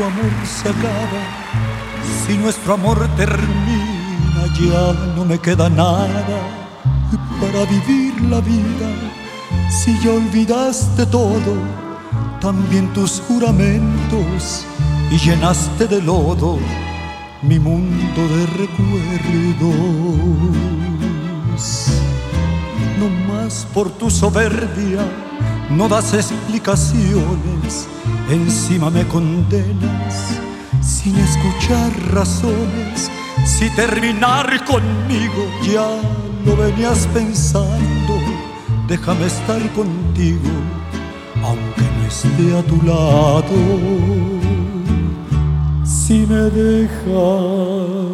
nuestro amor se acaba, si nuestro amor termina, ya no me queda nada para vivir la vida. Si ya olvidaste todo, también tus juramentos, y llenaste de lodo mi mundo de recuerdos. No más por tu soberbia no das explicaciones, encima me condenas sin escuchar razones. Si terminar conmigo ya lo venías pensando, déjame estar contigo aunque no esté a tu lado. Si me dejas,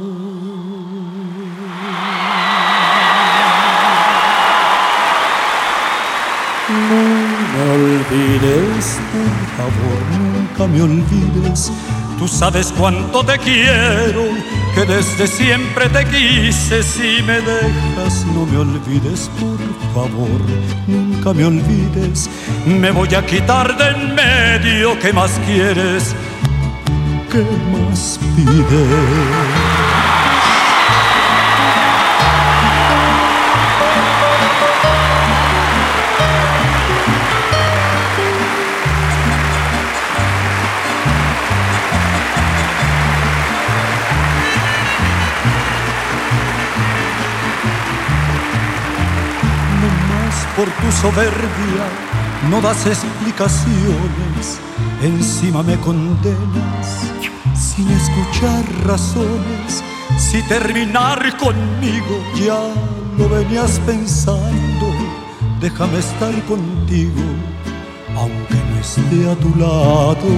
no me olvides, por favor, nunca me olvides. Tú sabes cuánto te quiero, que desde siempre te quise. Si me dejas, no me olvides, por favor, nunca me olvides. Me voy a quitar de en medio, ¿qué más quieres? ¿Qué más pides? Por tu soberbia no das explicaciones, encima me condenas sin escuchar razones. Si terminar conmigo ya lo venías pensando, déjame estar contigo aunque no esté a tu lado.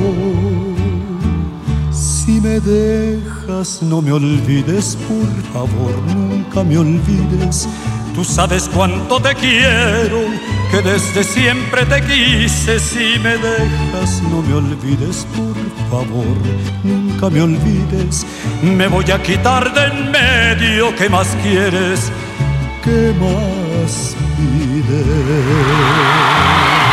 Si me dejas, no me olvides, por favor, nunca me olvides. Tú sabes cuánto te quiero, que desde siempre te quise. Si me dejas, no me olvides, por favor, nunca me olvides. Me voy a quitar de en medio, ¿qué más quieres? ¿Qué más pides?